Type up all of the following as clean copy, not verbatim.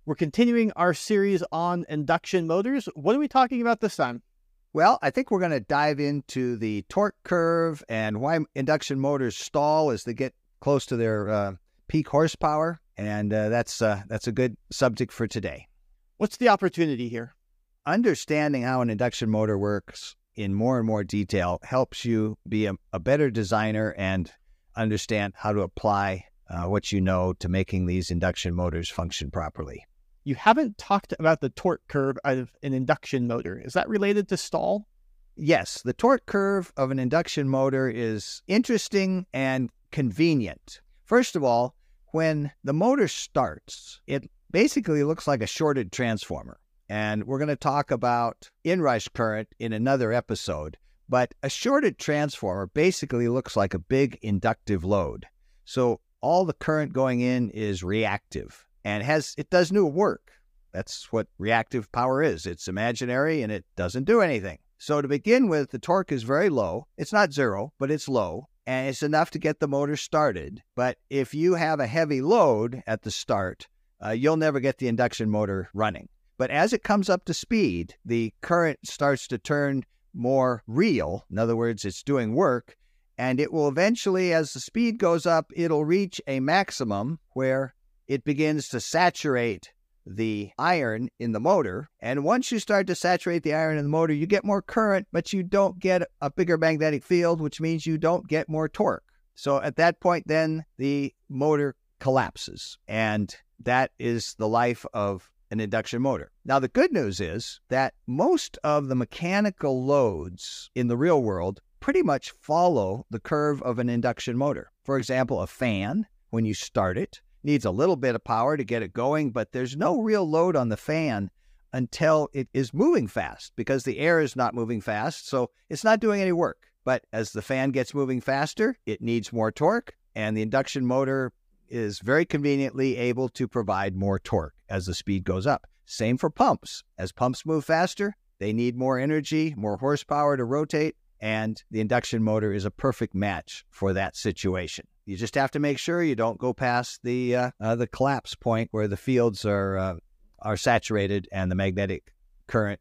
We're continuing our series on induction motors. What are we talking about this time? Well, I think we're going to dive into the torque curve and why induction motors stall as they get close to their peak horsepower. And that's a good subject for today. What's the opportunity here? Understanding how an induction motor works in more and more detail helps you be a better designer and understand how to apply what you know to making these induction motors function properly. You haven't talked about the torque curve of an induction motor. Is that related to stall? Yes, the torque curve of an induction motor is interesting and convenient. First of all, when the motor starts, it basically looks like a shorted transformer. And we're going to talk about inrush current in another episode. But a shorted transformer basically looks like a big inductive load. So all the current going in is reactive. And it does no work. That's what reactive power is. It's imaginary and it doesn't do anything. So to begin with, the torque is very low. It's not zero, but it's low. And it's enough to get the motor started. But if you have a heavy load at the start, you'll never get the induction motor running. But as it comes up to speed, the current starts to turn more real. In other words, it's doing work. And it will eventually, as the speed goes up, it'll reach a maximum where it begins to saturate the iron in the motor. And once you start to saturate the iron in the motor, you get more current, but you don't get a bigger magnetic field, which means you don't get more torque. So at that point, then the motor collapses. And that is the life of an induction motor. Now, the good news is that most of the mechanical loads in the real world pretty much follow the curve of an induction motor. For example, a fan, when you start it, needs a little bit of power to get it going, but there's no real load on the fan until it is moving fast because the air is not moving fast, so it's not doing any work. But as the fan gets moving faster, it needs more torque, and the induction motor is very conveniently able to provide more torque as the speed goes up. Same for pumps. As pumps move faster, they need more energy, more horsepower to rotate, and the induction motor is a perfect match for that situation. You just have to make sure you don't go past the collapse point where the fields are saturated and the magnetic current,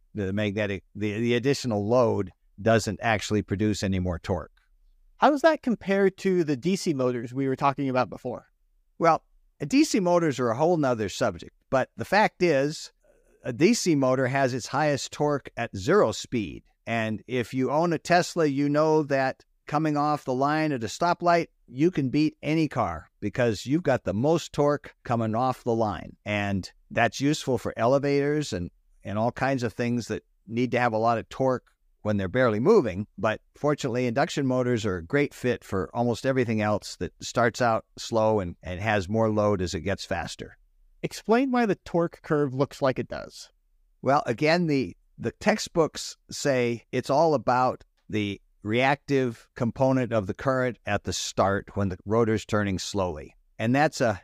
the additional load doesn't actually produce any more torque. How does that compare to the DC motors we were talking about before? Well, DC motors are a whole nother subject, but the fact is a DC motor has its highest torque at zero speed. And if you own a Tesla, you know that coming off the line at a stoplight, you can beat any car because you've got the most torque coming off the line. And that's useful for elevators and all kinds of things that need to have a lot of torque when they're barely moving. But fortunately, induction motors are a great fit for almost everything else that starts out slow and has more load as it gets faster. Explain why the torque curve looks like it does. Well, again, the textbooks say it's all about the reactive component of the current at the start when the rotor's turning slowly. And that's a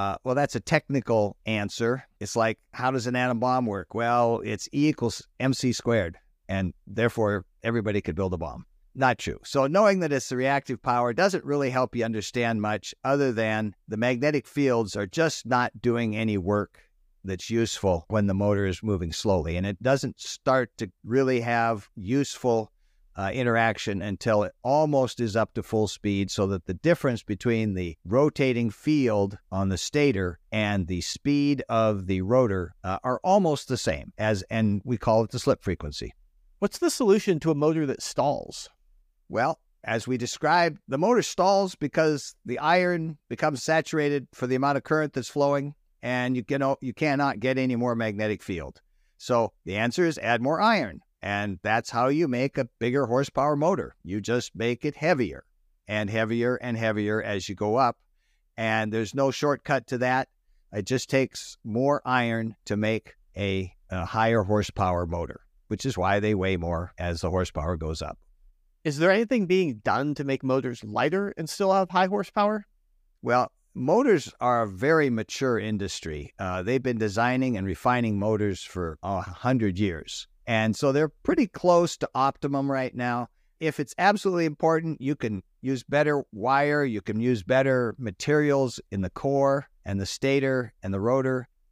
technical answer. It's like, how does an atom bomb work? Well, it's E equals mc squared, and therefore everybody could build a bomb. Not true. So knowing that it's the reactive power doesn't really help you understand much other than the magnetic fields are just not doing any work that's useful when the motor is moving slowly. And it doesn't start to really have useful interaction until it almost is up to full speed, so that the difference between the rotating field on the stator and the speed of the rotor are almost the same, and we call it the slip frequency. What's the solution to a motor that stalls? Well, as we described, the motor stalls because the iron becomes saturated for the amount of current that's flowing, and you cannot get any more magnetic field. So the answer is add more iron. And that's how you make a bigger horsepower motor. You just make it heavier and heavier and heavier as you go up. And there's no shortcut to that. It just takes more iron to make a higher horsepower motor, which is why they weigh more as the horsepower goes up. Is there anything being done to make motors lighter and still have high horsepower? Well, motors are a very mature industry. They've been designing and refining motors for 100 years. And so they're pretty close to optimum right now. If it's absolutely important, you can use better wire, you can use better materials in the core and the stator and the rotor.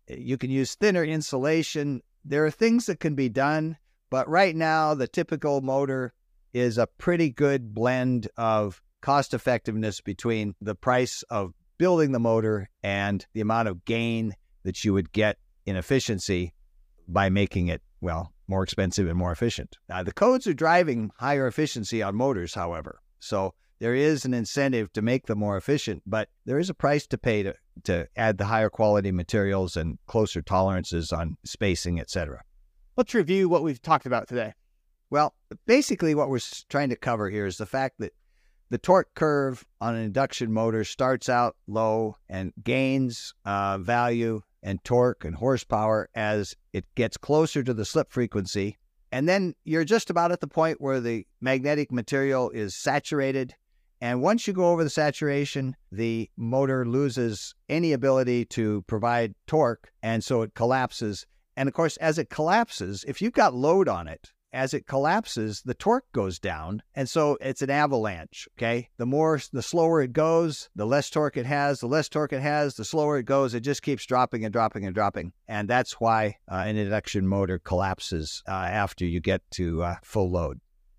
You can use thinner insulation. There are things that can be done, but right now the typical motor is a pretty good blend of cost effectiveness between the price of building the motor and the amount of gain that you would get in efficiency by making it, well, more expensive and more efficient. The codes are driving higher efficiency on motors, however. So there is an incentive to make them more efficient, but there is a price to pay to add the higher quality materials and closer tolerances on spacing, etc. Let's review what we've talked about today. Well, basically what we're trying to cover here is the fact that the torque curve on an induction motor starts out low and gains value and torque and horsepower as it gets closer to the slip frequency. And then you're just about at the point where the magnetic material is saturated. And once you go over the saturation, the motor loses any ability to provide torque, and so it collapses. And of course, as it collapses, if you've got load on it, as it collapses, the torque goes down, and so it's an avalanche, okay? The slower it goes, the less torque it has. The less torque it has, the slower it goes. It just keeps dropping and dropping and dropping. And that's why an induction motor collapses after you get to full load.